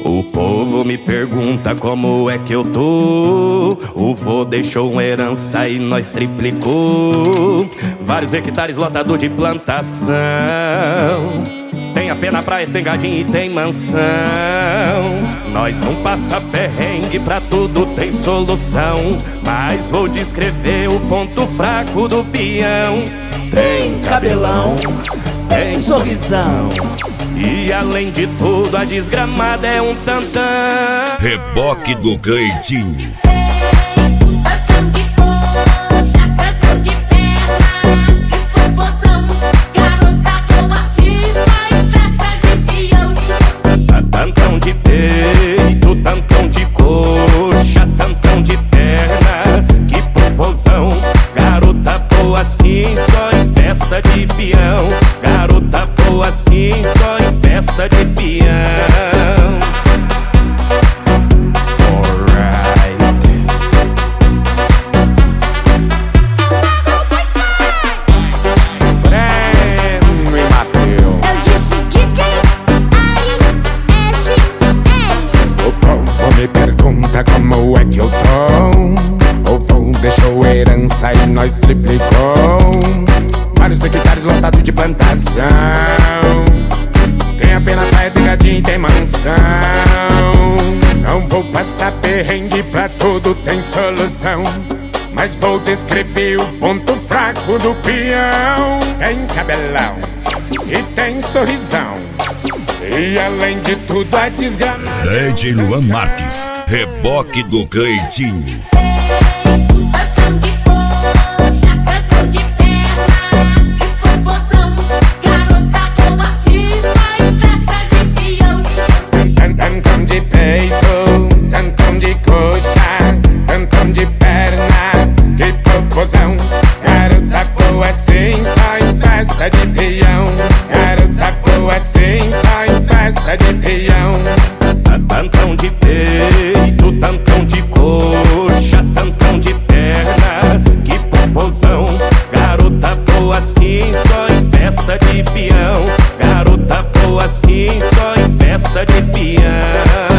O povo me pergunta como é que eu tô. O vô deixou uma herança e nós triplicou. Vários hectares lotado de plantação. Tem a pé na praia, tem gadinho e tem mansão. Nós não passa perrengue, pra tudo tem solução. Mas vou descrever o ponto fraco do peão. Tem cabelão, tem sorrisão, e além de tudo a desgramada é um tantã. Reboque do Cleitinho. Tantão de peito, tantão de coxa, tantão de perna, que popozão. Garota boa assim, só em festa de peão. Garota boa assim, só em festa de peão. Alright. Breno e Mateus. Eu disse DJ ASL. O povo me pergunta como é que eu tô. O vô deixou herança e nós triplicou. Vários hectares lotados de plantação. Tem a pena praia, tem gadinho e tem mansão. Não vou passar perrengue, pra tudo tem solução. Mas vou descrever o ponto fraco do peão. Tem cabelão e tem sorrisão, e além de tudo a desgramada. Lady Luan Marques, Reboque do Cleitinho. Tantão de peito, tantão de coxa, tantão de perna, que popozão. Garota boa assim, só em festa de peão. Garota boa assim, só em festa de peão. Tantão de peito, tantão de coxa, tantão de perna, que popozão. Garota boa assim, só em festa de peão. Garota boa assim, só em festa de peão.